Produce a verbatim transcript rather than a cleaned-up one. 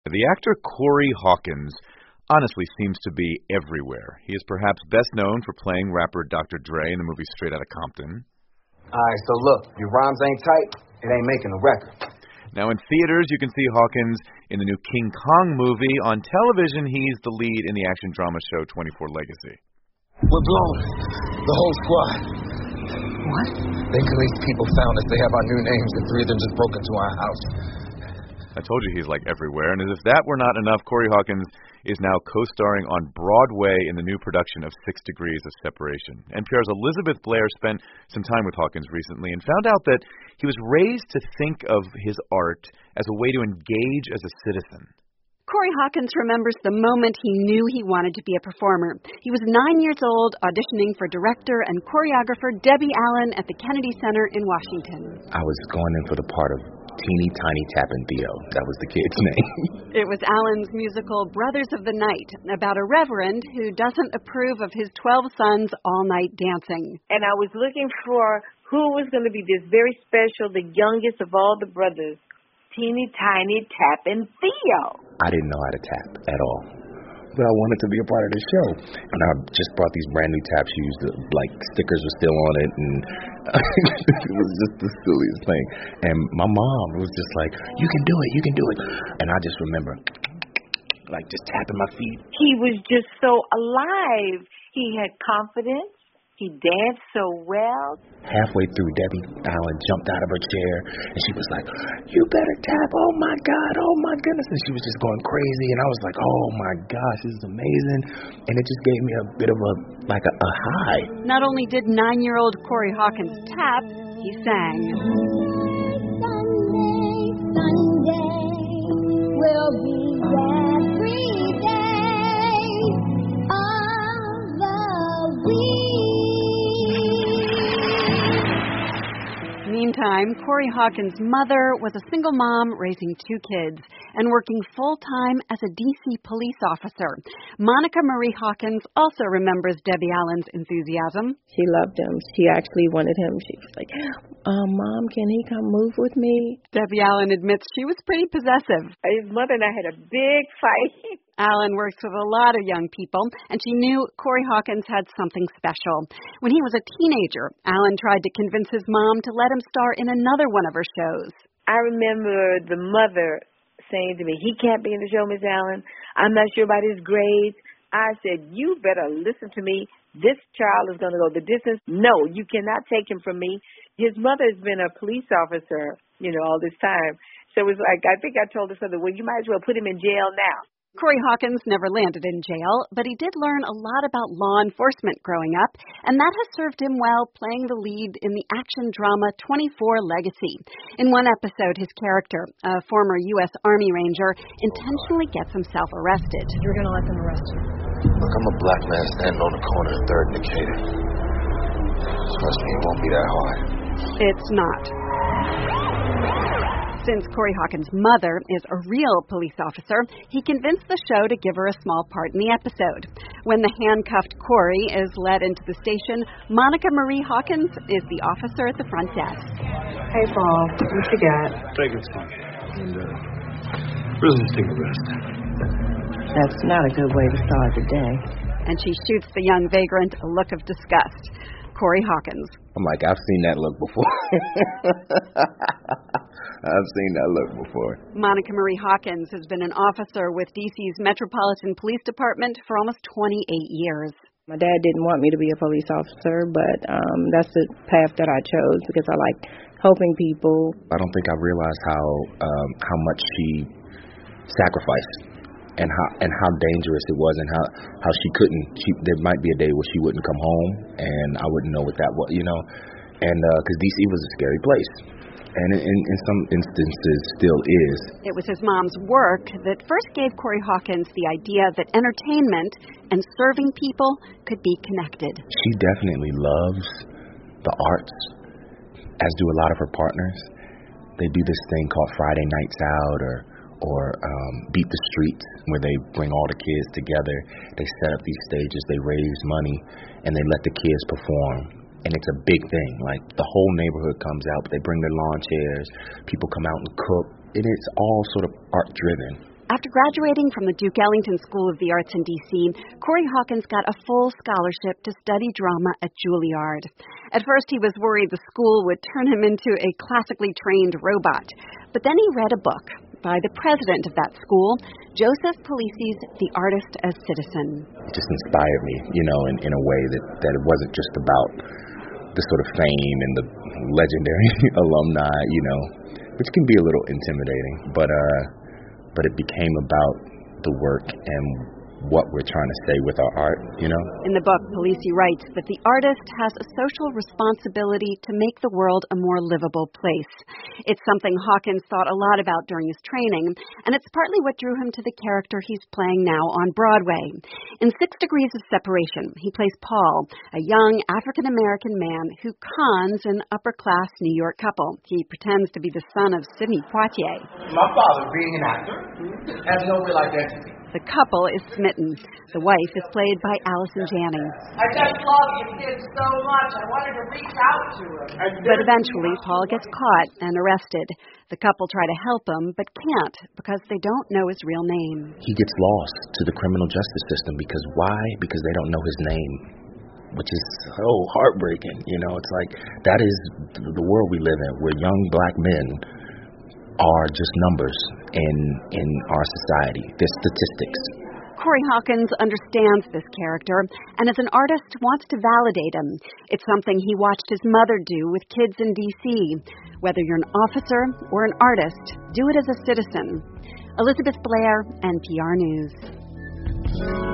The actor Corey Hawkins honestly seems to be everywhere. He is perhaps best known for playing rapper Doctor Dre in the movie Straight Outta Compton. All right, so look, if your rhymes ain't tight, it ain't making a record. Now in theaters, you can see Hawkins in the new King Kong movie. On television, he's the lead in the action drama show twenty-four Legacy. We're blown. The whole squad. What? Binkley's people found us. They have our new names, and three of them just broke into our house. I told you he's like everywhere, and as if that were not enough, Corey Hawkins is now co-starring on Broadway in the new production of Six Degrees of Separation. N P R's Elizabeth Blair spent some time with Hawkins recently and found out that he was raised to think of his art as a way to engage as a citizen. Corey Hawkins remembers the moment he knew he wanted to be a performer. He was nine years old, auditioning for director and choreographer Debbie Allen at the Kennedy Center in Washington. I was going in for the part of Teeny Tiny Tappin' Theo. That was the kid's name. It was Allen's musical Brothers of the Night, about a reverend who doesn't approve of his twelve sons' all-night dancing. And I was looking for who was going to be this very special, the youngest of all the brothers, Teeny Tiny Tappin' Theo. I didn't know how to tap at all, but I wanted to be a part of the show. And I just brought these brand new tap shoes. That, like, stickers were still on it, and it was just the silliest thing. And my mom was just like, "You can do it, you can do it." And I just remember, like, just tapping my feet. He was just so alive. He had confidence. He danced so well. Halfway through, Debbie Allen jumped out of her chair, and she was like, "You better tap, oh my God, oh my goodness." And she was just going crazy, and I was like, "Oh my gosh, this is amazing." And it just gave me a bit of a, like a, a high. Not only did nine-year-old Corey Hawkins tap, he sang. Sunday, Sunday will be every day of the week. Meantime, Corey Hawkins' mother was a single mom raising two kids and working full-time as a D C police officer. Monica Marie Hawkins also remembers Debbie Allen's enthusiasm. She loved him. She actually wanted him. She was like, um, "Mom, can he come move with me?" Debbie Allen admits she was pretty possessive. His mother and I had a big fight. Allen works with a lot of young people, and she knew Corey Hawkins had something special. When he was a teenager, Allen tried to convince his mom to let him star in another one of her shows. I remember the mother saying to me, "He can't be in the show, Miss Allen. I'm not sure about his grades." I said, "You better listen to me. This child is going to go the distance. No, you cannot take him from me." His mother has been a police officer, you know, all this time. So it was like, I think I told her something, well, you might as well put him in jail now. Corey Hawkins never landed in jail, but he did learn a lot about law enforcement growing up, and that has served him well playing the lead in the action drama twenty-four Legacy. In one episode, his character, a former U S Army Ranger, intentionally gets himself arrested. You're going to let them arrest you? Look, I'm a black man standing on the corner of third and Decatur. Trust me, it won't be that hard. It's not. Since Corey Hawkins' mother is a real police officer, he convinced the show to give her a small part in the episode. When the handcuffed Corey is led into the station, Monica Marie Hawkins is the officer at the front desk. Hey, Paul, what you got? Take it easy. And, uh, prisoners take a rest. That's not a good way to start the day. And she shoots the young vagrant a look of disgust. Corey Hawkins. I'm like, I've seen that look before. I've seen that look before. Monica Marie Hawkins has been an officer with D C's Metropolitan Police Department for almost twenty-eight years. My dad didn't want me to be a police officer, but um, that's the path that I chose because I like helping people. I don't think I realized how um, how much she sacrificed. And how and how dangerous it was, and how, how she couldn't. She, there might be a day where she wouldn't come home, and I wouldn't know what that was, you know. And because uh, D C was a scary place, and in, in some instances still is. It was his mom's work that first gave Corey Hawkins the idea that entertainment and serving people could be connected. She definitely loves the arts, as do a lot of her partners. They do this thing called Friday Nights Out, or. or um, Beat the Streets, where they bring all the kids together. They set up these stages, they raise money, and they let the kids perform. And it's a big thing. Like, the whole neighborhood comes out, but they bring their lawn chairs, people come out and cook, and it's all sort of art-driven. After graduating from the Duke Ellington School of the Arts in D C, Corey Hawkins got a full scholarship to study drama at Juilliard. At first, he was worried the school would turn him into a classically trained robot. But then he read a book by the president of that school, Joseph Puglisi's The Artist as Citizen. It just inspired me, you know, in, in a way that, that it wasn't just about the sort of fame and the legendary alumni, you know, which can be a little intimidating, but uh, but it became about the work and what we're trying to say with our art, you know? In the book, Puglisi writes that the artist has a social responsibility to make the world a more livable place. It's something Hawkins thought a lot about during his training, and it's partly what drew him to the character he's playing now on Broadway. In Six Degrees of Separation, he plays Paul, a young African-American man who cons an upper-class New York couple. He pretends to be the son of Sidney Poitier. My father, being an actor, has no real identity. The couple is smitten. The wife is played by Allison Janney. I just love your kids so much. I wanted to reach out to them. But eventually, Paul gets caught and arrested. The couple try to help him, but can't because they don't know his real name. He gets lost to the criminal justice system because why? Because they don't know his name, which is so heartbreaking. You know, it's like that is the world we live in, where young black men are just numbers in in our society. They're statistics. Corey Hawkins understands this character and as an artist wants to validate him. It's something he watched his mother do with kids in D C. Whether you're an officer or an artist, do it as a citizen. Elizabeth Blair, N P R News.